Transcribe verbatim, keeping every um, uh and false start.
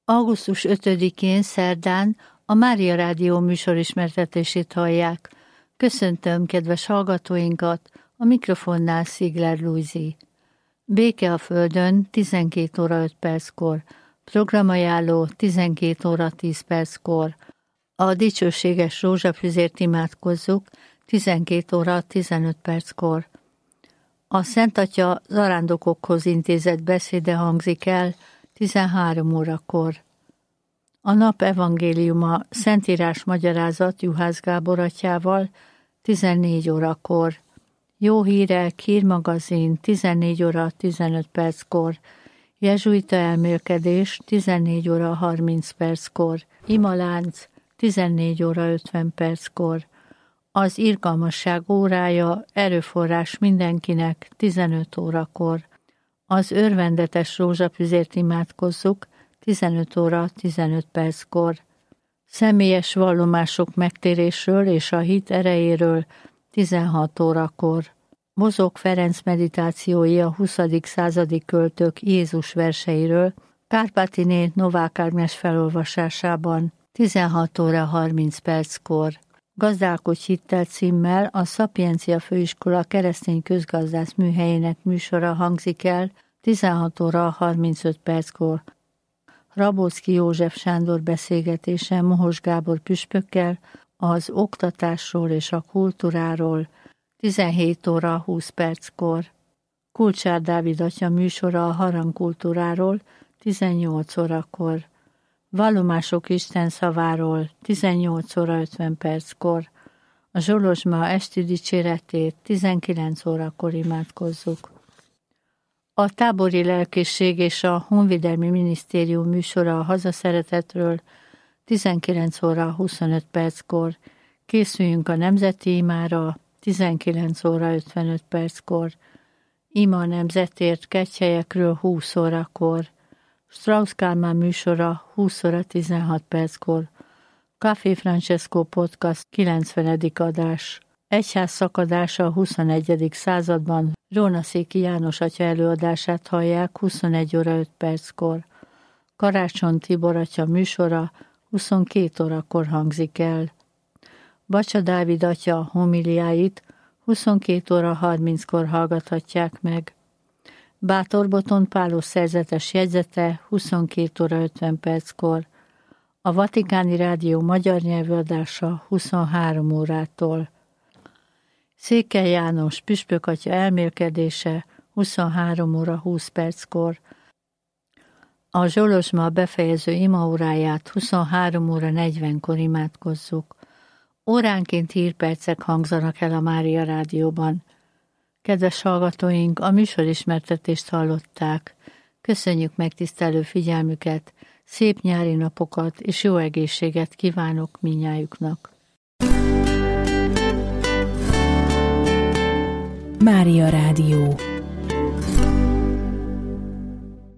augusztus ötödikén szerdán a Mária Rádió műsorismertetését hallják. Köszöntöm kedves hallgatóinkat, a mikrofonnál Szigler Lujzi. Béke a Földön tizenkét óra öt perckor, programajánló tizenkét óra tíz perckor. A dicsőséges rózsafüzért imádkozzuk tizenkét óra tizenöt perckor. A Szent Atya zarándokokhoz intézett beszéde hangzik el tizenhárom órakor. A nap evangéliuma Szentírás magyarázat Juhász Gábor atyával tizennégy órakor. Jó hírek, hírmagazin tizennégy óra tizenöt perckor. Jezsuita elmélkedés tizennégy óra harminc perckor. Imalánc tizennégy óra ötven perckor. Az irgalmasság órája, erőforrás mindenkinek tizenöt órakor. Az örvendetes rózsafüzért imádkozzuk tizenöt óra tizenöt perckor. Személyes vallomások megtérésről és a hit erejéről tizenhat órakor. Mozog Ferenc meditációi a huszadik századi költők Jézus verseiről Kárpátiné Novák Ágnes felolvasásában tizenhat óra harminc perckor. Gazdálkodj hittel címmel a Szapiencia Főiskola keresztény közgazdász műhelyének műsora hangzik el tizenhat óra harmincöt perckor. Rabóczki József Sándor beszélgetése Mohos Gábor püspökkel az oktatásról és a kultúráról tizenhét óra húsz perckor. Kulcsár Dávid atya műsora a harangkultúráról tizennyolc órakor. Vallomások Isten szaváról tizennyolc óra ötven perckor. A Zsolozsma esti dicséretét tizenkilenc órakor imádkozzuk. A tábori lelkészség és a Honvédelmi Minisztérium műsora a hazaszeretetről tizenkilenc óra huszonöt perckor. Készüljünk a nemzeti imára tizenkilenc óra ötvenöt perckor. Ima a nemzetért Kegyhelyekről húsz órakor. Strauss Kálmán műsora húsz óra tizenhat perckor. Café Francesco Podcast kilencvenedik adás. Egyház szakadása a huszonegyedik században. Rónaszéki János atya előadását hallják huszonegy óra öt perckor. Karácsony Tibor atya műsora huszonkét órakor hangzik el. Bacsa Dávid atya homiliáit huszonkét óra harminckor hallgathatják meg. Bátor Botond Pálos szerzetes jegyzete huszonkét óra ötven perckor. A Vatikáni Rádió magyar nyelvű adása huszonhárom órától. Székely János püspök atya elmélkedése huszonhárom óra húsz perckor. A Zsolozsma befejező imaóráját huszonhárom óra negyvenkor imádkozzuk. Óránként hírpercek hangzanak el a Mária Rádióban. Kedves hallgatóink, a műsorismertetést hallották. Köszönjük megtisztelő figyelmüket, szép nyári napokat és jó egészséget kívánok mindnyájuknak. Mária Rádió.